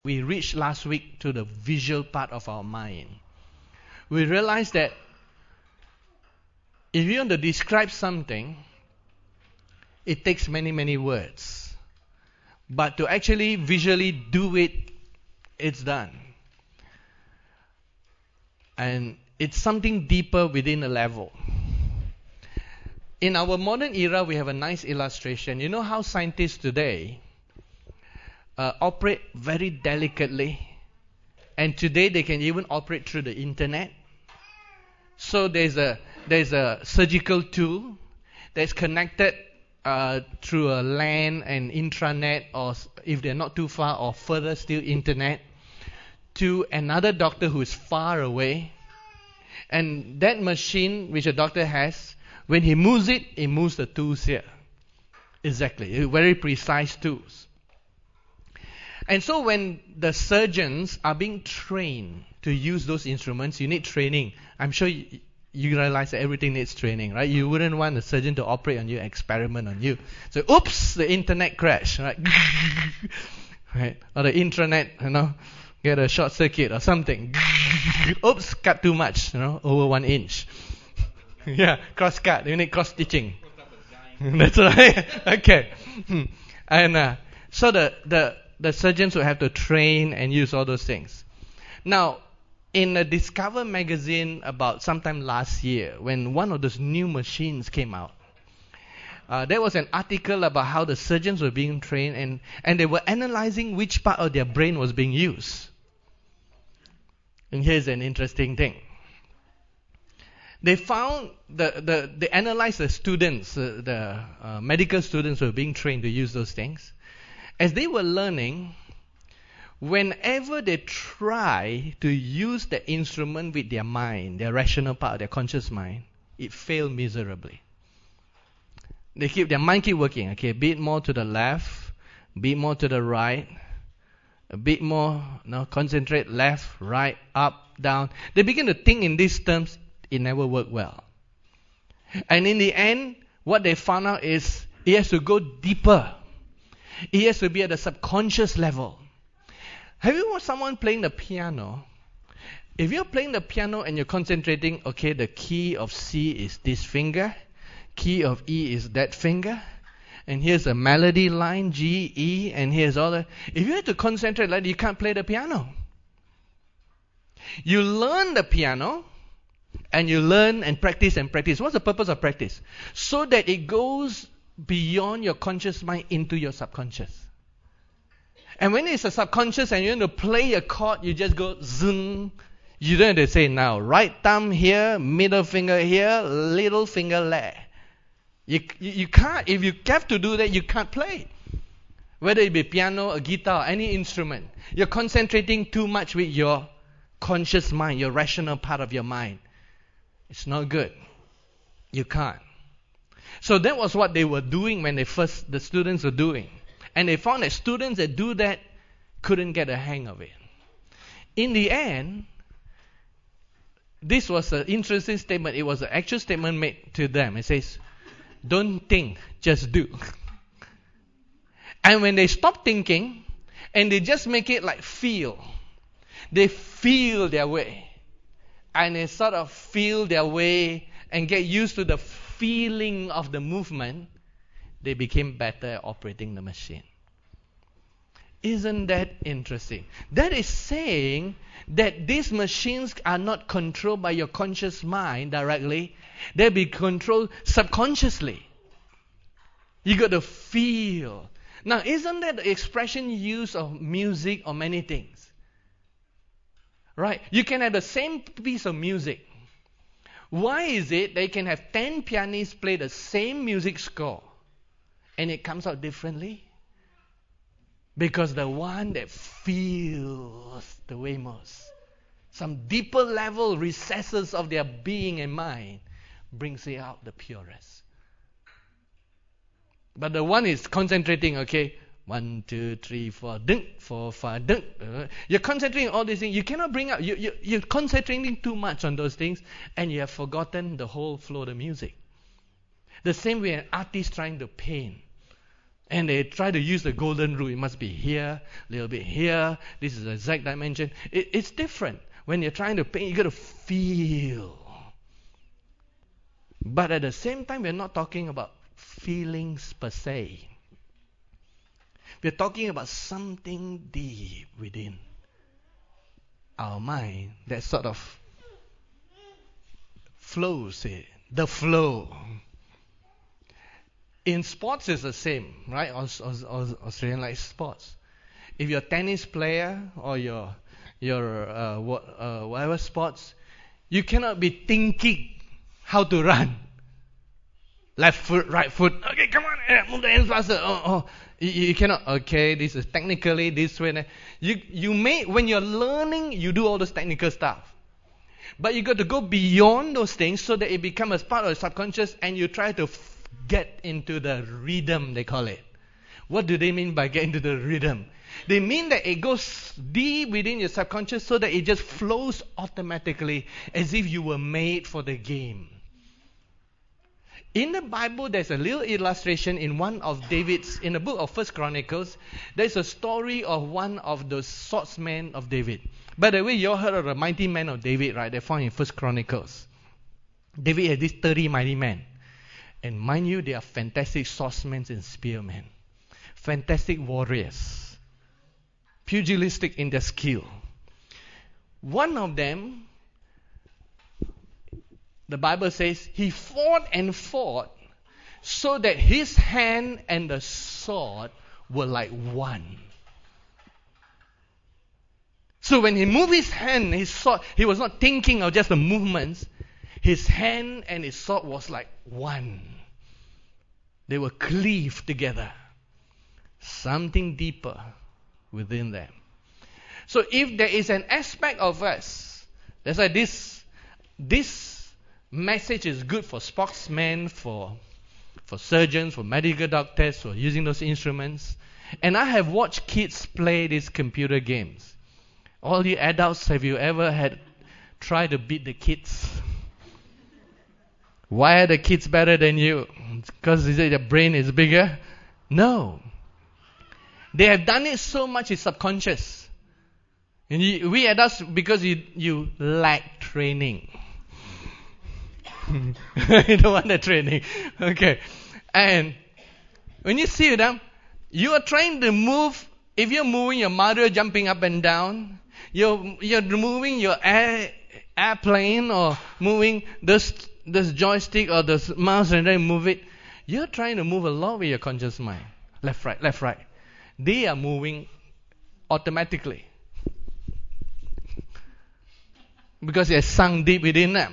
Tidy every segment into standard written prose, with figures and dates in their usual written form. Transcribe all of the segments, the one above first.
we reached last week to the visual part of our mind. We realized that if you want to describe something, it takes many, many words. But to actually visually do it, it's done. And it's something deeper within a level. In our modern era, we have a nice illustration. You know how scientists today operate very delicately, and today they can even operate through the internet. So there's a surgical tool that's connected through a LAN and intranet, or if they're not too far, or further still internet, to another doctor who is far away. And that machine which a doctor has, when he moves it, he moves the tools here. Exactly, very precise tools. And so when the surgeons are being trained to use those instruments, you need training. I'm sure you realize that everything needs training, right? You wouldn't want a surgeon to operate on you, experiment on you. So, oops, the internet crashed, right? Right? Or the intranet, get a short circuit or something. Oops, cut too much, over 1 inch. Yeah, cross cut. You need cross stitching. That's right. Okay. And so the surgeons will have to train and use all those things. Now, in a Discover magazine about sometime last year, when one of those new machines came out, there was an article about how the surgeons were being trained, and they were analyzing which part of their brain was being used. And here's an interesting thing. They found they analyzed the students, the medical students who were being trained to use those things. As they were learning, whenever they try to use the instrument with their mind, their rational part, their conscious mind, it failed miserably. Their mind keep working, okay, a bit more to the left, a bit more to the right, a bit more, concentrate left, right, up, down. They begin to think in these terms. It never worked well. And in the end, what they found out is it has to go deeper. It has to be at the subconscious level. Have you watched someone playing the piano? If you're playing the piano and you're concentrating, okay, the key of C is this finger, key of E is that finger, and here's a melody line, G, E, and here's all the... If you have to concentrate like that, you can't play the piano. You learn the piano, and you learn and practice and practice. What's the purpose of practice? So that it goes beyond your conscious mind into your subconscious. And when it's a subconscious and you want to play a chord, you just go zoom. You don't have to say now, right thumb here, middle finger here, little finger there. You can't. If you have to do that, you can't play. Whether it be piano, a guitar, or any instrument. You're concentrating too much with your conscious mind, your rational part of your mind. It's not good. You can't. So that was what they were doing when the students were doing. And they found that students that do that couldn't get a hang of it. In the end, this was an interesting statement. It was an actual statement made to them. It says, don't think, just do. And when they stop thinking and they just make it like feel, they feel their way. And they sort of feel their way and get used to the feeling of the movement, they became better at operating the machine. Isn't that interesting? That is saying that these machines are not controlled by your conscious mind directly. They be controlled subconsciously. You got to feel. Now, isn't that the expression used of music or many things? Right? You can have the same piece of music. Why is it they can have 10 pianists play the same music score and it comes out differently? Because the one that feels the way most, some deeper level recesses of their being and mind, brings it out the purest. But the one is concentrating, okay, 1, 2, 3, 4, dunk, 4, 5, dunk. You're concentrating on all these things. You cannot bring out, you're concentrating too much on those things and you have forgotten the whole flow of the music. The same way an artist trying to paint. And they try to use the golden rule. It must be here, a little bit here. This is the exact dimension. It's different. When you're trying to paint, you got to feel. But at the same time, we're not talking about feelings per se. We're talking about something deep within our mind that sort of flows it. The flow. In sports, it's the same, right? Australian like sports. If you're a tennis player or you're whatever sports, you cannot be thinking how to run. Left foot, right foot. Okay, come on, move the hands faster. You cannot. Okay, this is technically this way. You may, when you're learning, you do all those technical stuff. But you got to go beyond those things so that it becomes part of the subconscious, and you try to get into the rhythm, they call it. What do they mean by get into the rhythm? They mean that it goes deep within your subconscious so that it just flows automatically as if you were made for the game. In the Bible, there's a little illustration in one of David's, in the book of First Chronicles, there's a story of one of the swordsmen of David. By the way, you all heard of the mighty men of David, right? They're found in First Chronicles. David had these 30 mighty men. And mind you, they are fantastic swordsmen and spearmen. Fantastic warriors. Pugilistic in their skill. One of them, the Bible says, he fought and fought so that his hand and the sword were like one. So when he moved his hand, his sword, he was not thinking of just the movements. His hand and his sword was like one. They were cleaved together. Something deeper within them. So if there is an aspect of us, that's why this message is good for sportsmen, for surgeons, for medical doctors, for using those instruments. And I have watched kids play these computer games. All you adults, have you ever tried to beat the kids? Why are the kids better than you? Because their brain is bigger? No. They have done it so much it's subconscious. And we adults, because you lack training. You don't want the training. Okay. And when you see them, you are trying to move. If you're moving your mother jumping up and down, you're moving your airplane or moving this joystick or this mouse and then move it. You're trying to move a lot with your conscious mind. Left, right, left, right. They are moving automatically. Because they're sunk deep within them.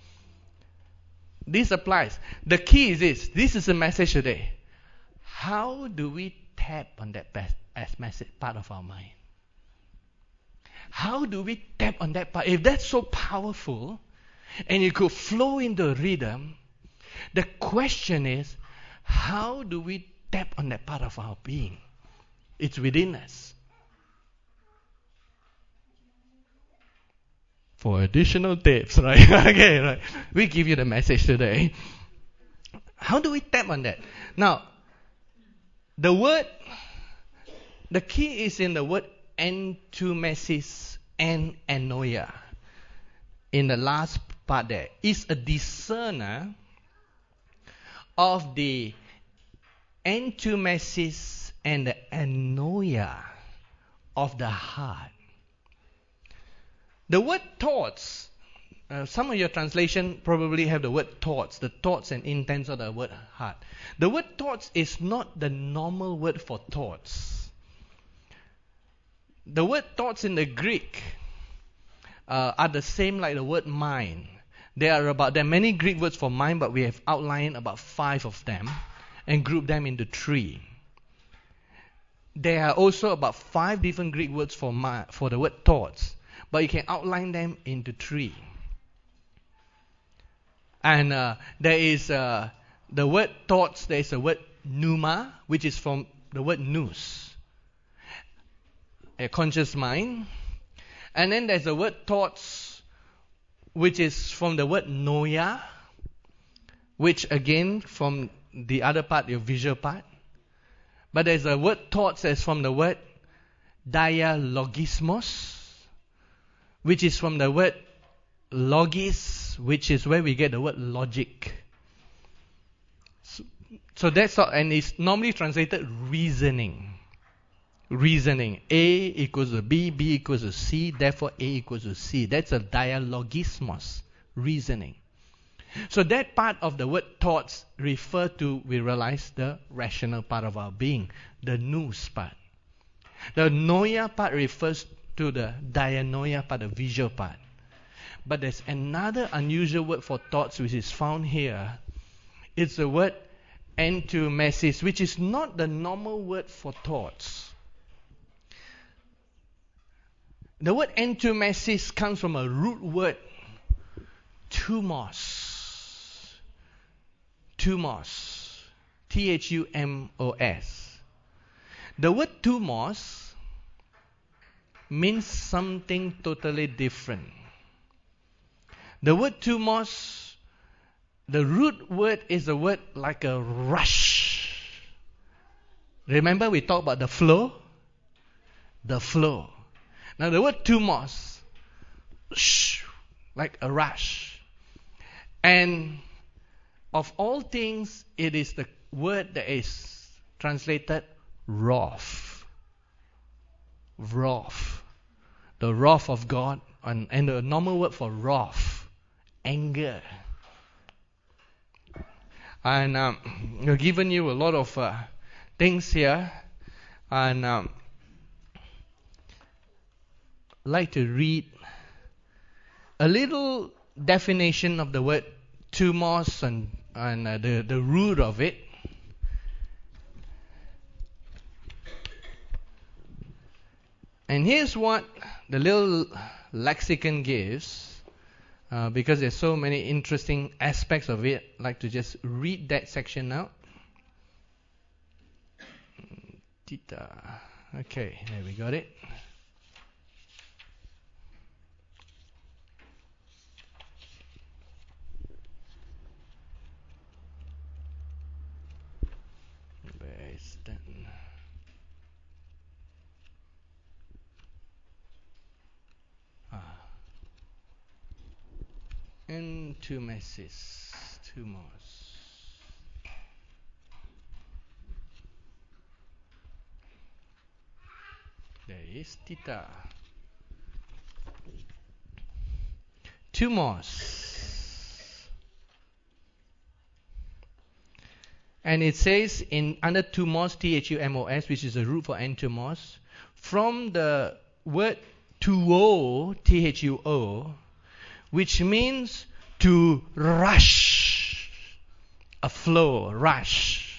This applies. The key is this. This is the message today. How do we tap on that message part of our mind? How do we tap on that part? If that's so powerful and it could flow into a rhythm, the question is, how do we tap on that part of our being? It's within us. For additional tips, right? Okay, right. We give you the message today. How do we tap on that? Now, the key is in the word entumesis and anoia. In the last part there, is a discerner of the entumesis and the anoia of the heart. The word thoughts, some of your translation probably have the word thoughts, the thoughts and intents of the word heart. The word thoughts is not the normal word for thoughts. The word thoughts in the Greek are the same like the word mind. There are many Greek words for mind, but we have outlined about 5 of them and grouped them into 3. There are also about 5 different Greek words for the word thoughts, but you can outline them into 3. And there is the word thoughts, there is the word pneuma, which is from the word nous, a conscious mind. And then there's the word thoughts, which is from the word noia, which again from the other part, your visual part. But there's a word thoughts that's from the word dialogismos, which is from the word logis, which is where we get the word logic. So that's all, and it's normally translated reasoning. Reasoning. A equals to B, B equals to C, therefore A equals to C. That's a dialogismos, reasoning. So that part of the word thoughts refer to, we realize, the rational part of our being, the nous part. The noia part refers to the dianoia part, the visual part. But there's another unusual word for thoughts which is found here. It's the word entumesis, which is not the normal word for thoughts. The word entumesis comes from a root word, thumos. Thumos. Thumos. The word thumos means something totally different. The word thumos, the root word is a word like a rush. Remember we talked about the flow? The flow. Now the word thumos, like a rush. And of all things, it is the word that is translated wrath. Wrath. The wrath of God, and the normal word for wrath, anger. And I've given you a lot of things here, and I'd like to read a little definition of the word thumos and the root of it. And here's what the little lexicon gives. Because there's so many interesting aspects of it, I'd like to just read that section out. Theta. Okay, there we got it. Where is that? Entumesis, thumos. There is theta. Thumos. And it says in under thumos, thumos, which is the root for entumos, from the word thuo, thuo, which means to rush, a flow, rush.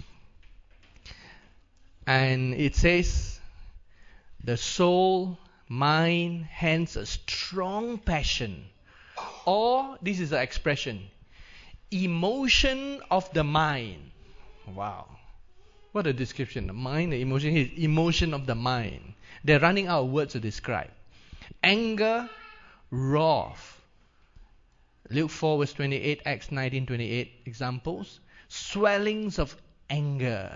And it says the soul, mind, hence a strong passion, or this is the expression, emotion of the mind. Wow. What a description. The mind, the emotion, is emotion of the mind. They're running out of words to describe. Anger, wrath. Luke 4 verse 28, Acts 19:28 examples. Swellings of anger.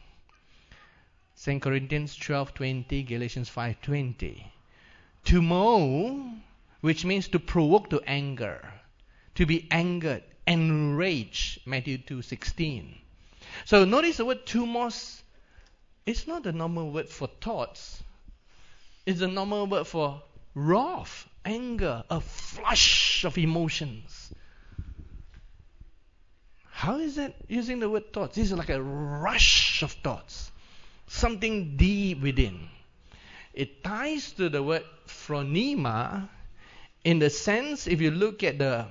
2 Corinthians 12:20, Galatians 5:20. Thumo, which means to provoke to anger, to be angered, enraged, Matthew 2:16. So notice the word thumos. It's not the normal word for thoughts. It's the normal word for wrath, anger, a flush of emotions. How is that using the word thoughts? This is like a rush of thoughts. Something deep within. It ties to the word phronema in the sense, if you look at the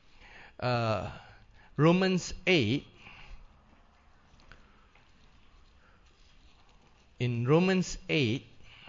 Romans 8, in Romans 8,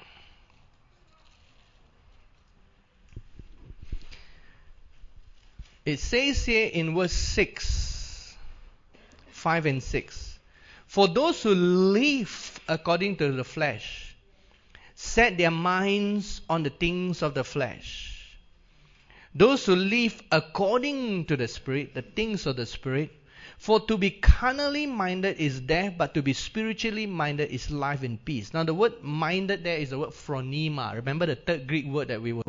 it says here in verse 6, 5 and 6, for those who live according to the flesh set their minds on the things of the flesh. Those who live according to the Spirit, the things of the Spirit, For to be carnally minded is death, but to be spiritually minded is life and peace. Now the word minded there is the word phronema. Remember the third Greek word that we were